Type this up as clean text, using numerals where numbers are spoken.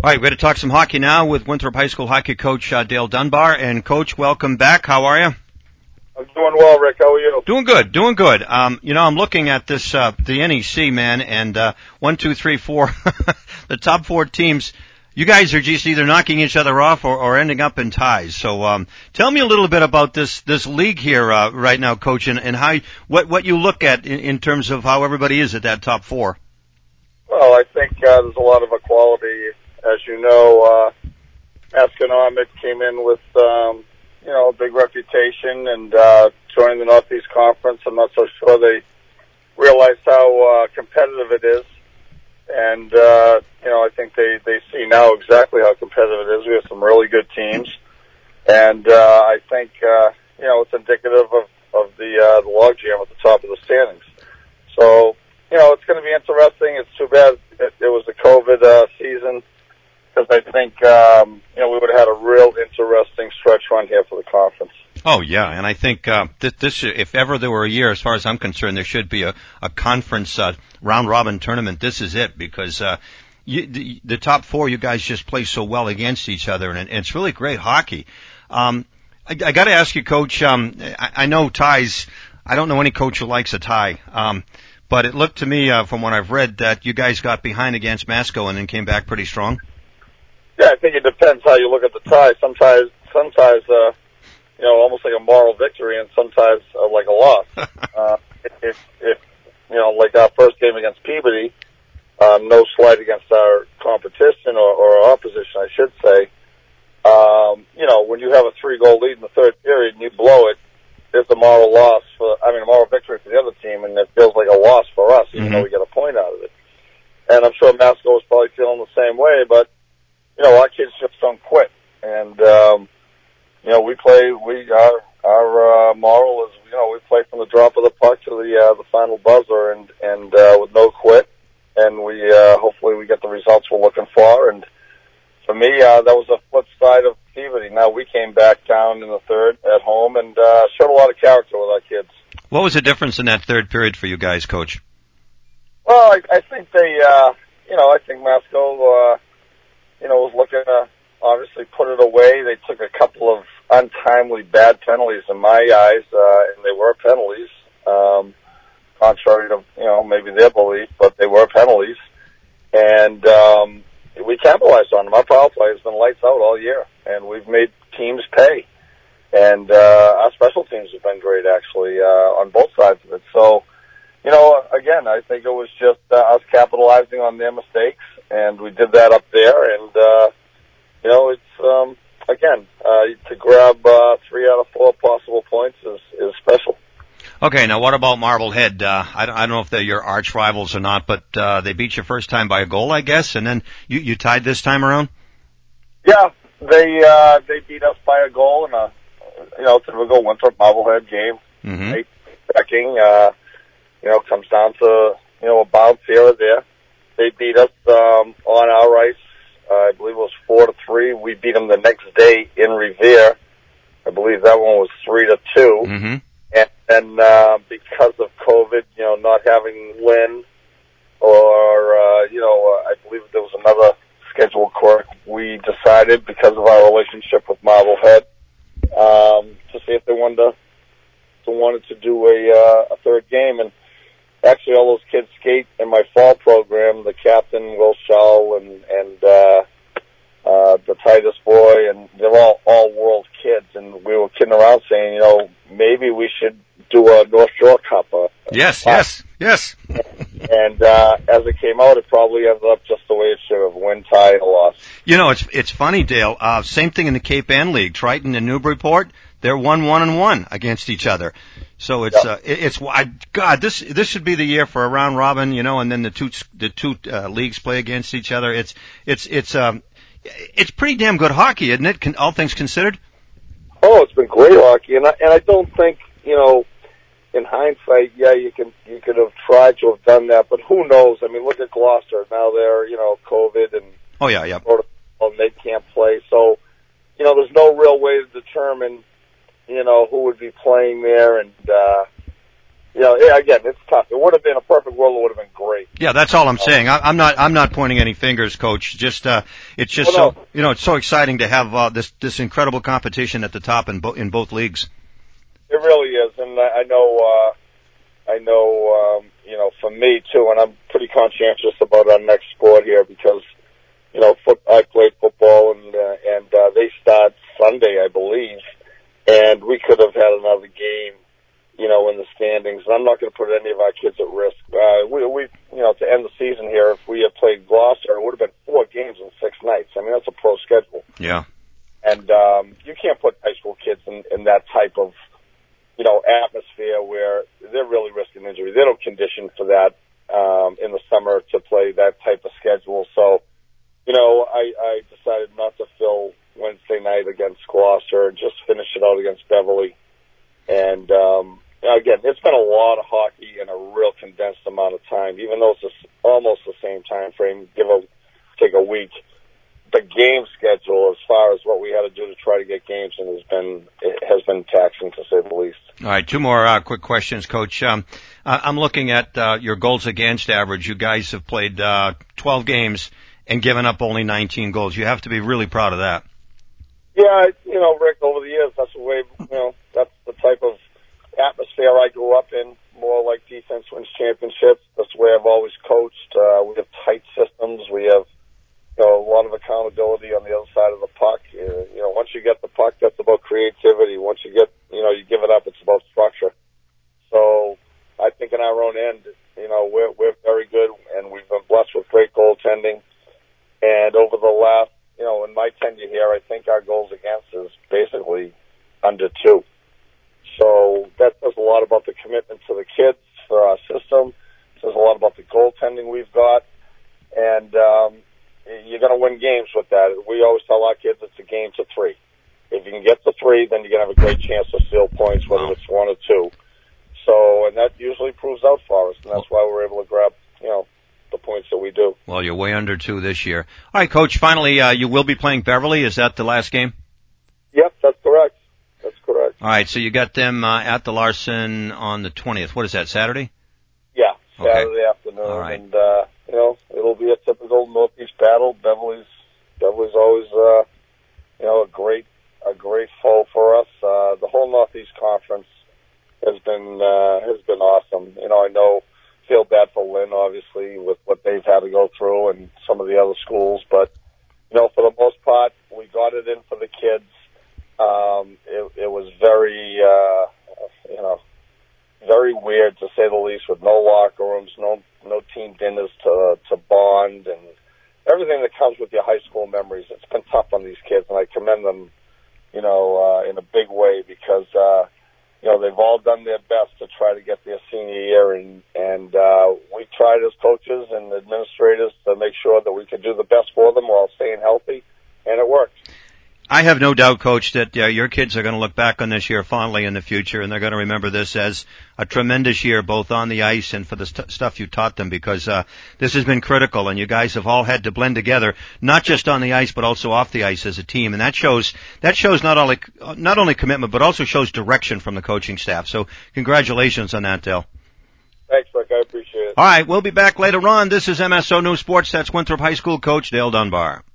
All right, we're going to talk some hockey now with Winthrop High School hockey coach Dale Dunbar. And, Coach, welcome back. How are you? I'm doing well, Rick. How are you? Doing good, doing good. I'm looking at this, the NEC, man, and 1, 2, 3, 4, the top 4 teams. You guys are just either knocking each other off or ending up in ties. So tell me a little bit about this league here right now, Coach, and how what you look at in terms of how everybody is at that top 4. Well, I think there's a lot of equality. As you know, Masconomet came in with a big reputation and joining the Northeast Conference. I'm not so sure they realized how competitive it is. And, I think they see now exactly how competitive it is. We have some really good teams. And I think, it's indicative of the logjam at the top of the standings. So, it's going to be interesting. It's too bad it was a COVID season, because I think, we would have had a real interesting stretch run here for the conference. Oh, yeah, and I think this, if ever there were a year, as far as I'm concerned, there should be a conference round-robin tournament. This is it, because the top 4, you guys just play so well against each other, and it's really great hockey. I got to ask you, Coach, I know ties. I don't know any coach who likes a tie, but it looked to me, from what I've read, that you guys got behind against Masco and then came back pretty strong. Yeah, I think it depends how you look at the tie. Sometimes, almost like a moral victory, and sometimes like a loss. If like our first game against Peabody, no slight against our competition or our opposition, I should say. When you have a 3-goal lead in the third period and you blow it, there's a moral victory for the other team, and it feels like a loss for us, even though we get a point out of it. And I'm sure Masco was probably feeling the same way, but our kids just don't quit. And, our moral is, we play from the drop of the puck to the final buzzer and with no quit. And hopefully we get the results we're looking for. And for me, that was a flip side of Peabody. Now we came back down in the third at home and, showed a lot of character with our kids. What was the difference in that third period for you guys, Coach? Well, I think I think Masco, was looking to obviously put it away. They took a couple of untimely bad penalties in my eyes, and they were penalties, contrary to, maybe their belief, but they were penalties. And, we capitalized on them. Our power play has been lights out all year, and we've made teams pay. And, our special teams have been great, actually, on both sides of it. So, again, I think it was just us capitalizing on their mistakes, and we did that up there. And, it's, again, to grab 3 out of 4 possible points is special. Okay, now what about Marblehead? I don't know if they're your arch rivals or not, but they beat you first time by a goal, I guess, and then you tied this time around? Yeah, they beat us by a goal in a, typical Winthrop Marblehead game. Mm-hmm. Checking, comes down to, a bounce here or there. They beat us on our ice. I believe it was 4-3. We beat them the next day in Revere. I believe that one was 3-2. Mm-hmm. And because of COVID, not having Lynn or, I believe there was another scheduled court, we decided because of our relationship with Marblehead, to see if they wanted to do a third game. And actually all those kids skate in my fall program, the captain, Will Shaw, and the Titus boy, and they're all world kids. And we were kidding around saying, maybe we should do a North Shore Cup. Yes. And as it came out, it probably ended up just the way it should have: win, tie, and a loss. It's funny, Dale. Same thing in the Cape Ann League. Triton and Newburyport, they're 1-1-1 against each other. So this should be the year for a round robin, and then the two leagues play against each other. It's pretty damn good hockey, isn't it? All things considered. Oh, it's been great hockey, and I don't think in hindsight, you could have tried to have done that, but who knows? I mean, look at Gloucester. Now they're, COVID and and they can't play. So, there's no real way to determine, who would be playing there. And, again, it's tough. It would have been a perfect world. It would have been great. Yeah, that's all I'm saying. I'm not pointing any fingers, Coach. Just it's just it's so exciting to have this incredible competition at the top in both leagues. It really is, and I know, for me too, and I'm pretty conscientious about our next sport here because, I played football and they start Sunday, I believe, and we could have had another game, in the standings. And I'm not going to put any of our kids at risk. We to end the season here, if we had played Gloucester, it would have been 4 games in 6 nights. I mean, that's a pro schedule. Yeah. And, you can't put high school kids in that type of, atmosphere where they're really risking injury. They don't condition for that, in the summer to play that type of schedule. So, I decided not to fill Wednesday night against Gloucester and just finish it out against Beverly. And, again, it's been a lot of hockey in a real condensed amount of time, even though it's almost the same time frame, take a week. The game schedule, as far as what we had to do to try to get games, and has been taxing to say the least. All right, 2 more quick questions, Coach. I'm looking at your goals against average. You guys have played 12 games and given up only 19 goals. You have to be really proud of that. Yeah, Rick, over the years, that's the way, that's the type of atmosphere I grew up in, more like defense wins championships. That's the way I've always coached. We have tight systems. We have, a lot of accountability on the other side of the puck. Once you get the puck, that's about creativity. Once you get, you give it up, it's about structure. So I think in our own end, we're very good, and we've been blessed with great goaltending. And over the last, in my tenure here, I think our goals against is basically under 2. So that says a lot about the commitment to the kids for our system. It says a lot about the goaltending we've got. And, you're going to win games with that. We always tell our kids it's a game to 3. If you can get to 3, then you're going to have a great chance to steal points, whether it's 1 or 2. So, and that usually proves out for us, and that's why we're able to grab, the points that we do. Well, you're way under 2 this year. All right, Coach, finally, you will be playing Beverly. Is that the last game? Yep, that's correct. That's correct. All right, so you got them at the Larson on the 20th. What is that, Saturday? Yeah, Saturday afternoon. All right. And, it'll be a typical Northeast battle. Beverly's always, a great foe for us. The whole Northeast Conference has been awesome. I feel bad for Lynn, obviously, with what they've had to go through and some of the other schools, but, for the most part, we got it in for the kids. It was very, very weird to say the least, with no locker rooms, no team dinners to bond, and everything that comes with your high school memories. It's been tough on these kids, and I commend them, in a big way because, they've all done their best to try to get their senior year, and we tried as coaches and administrators to make sure that we could do the best for them while staying healthy, and it worked. I have no doubt, Coach, that your kids are going to look back on this year fondly in the future, and they're going to remember this as a tremendous year, both on the ice and for the stuff you taught them, because this has been critical, and you guys have all had to blend together, not just on the ice, but also off the ice as a team, and that shows not only commitment, but also shows direction from the coaching staff. So congratulations on that, Dale. Thanks, Rick. I appreciate it. All right, we'll be back later on. This is MSO News Sports. That's Winthrop High School coach Dale Dunbar.